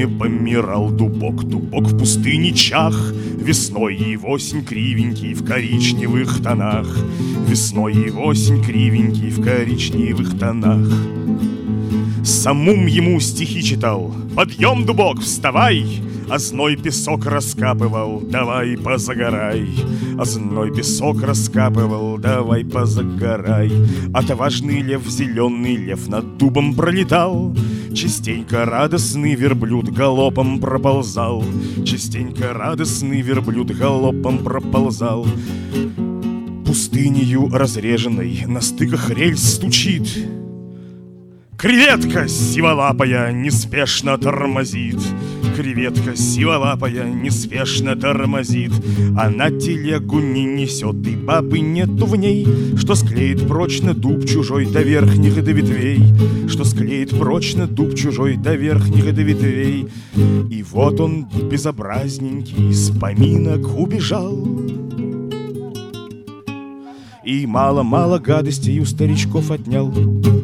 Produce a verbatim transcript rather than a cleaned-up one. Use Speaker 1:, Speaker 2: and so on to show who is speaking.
Speaker 1: пустыне помирал дубок. Дубок в пустыне чах, весной и осень кривенький в коричневых тонах. Весной и осень кривенький в коричневых тонах. Самум ему стихи читал: «Подъем, дубок, вставай!» А зной песок раскапывал: «Давай позагорай!» А зной песок раскапывал: «Давай позагорай!» Отважный лев, зеленый лев над дубом пролетал. Частенько радостный верблюд галопом проползал. Частенько радостный верблюд галопом проползал. Пустынею разреженной на стыках рельс стучит. Креветка сиволапая неспешно тормозит. Креветка сиволапая неспешно тормозит. Она телегу не несет, и бабы нету в ней, что склеит прочно дуб чужой до верхних до ветвей. Что склеит прочно дуб чужой до верхних до ветвей. И вот он, безобразненький, с поминок убежал. И мало-мало гадостей у старичков отнял.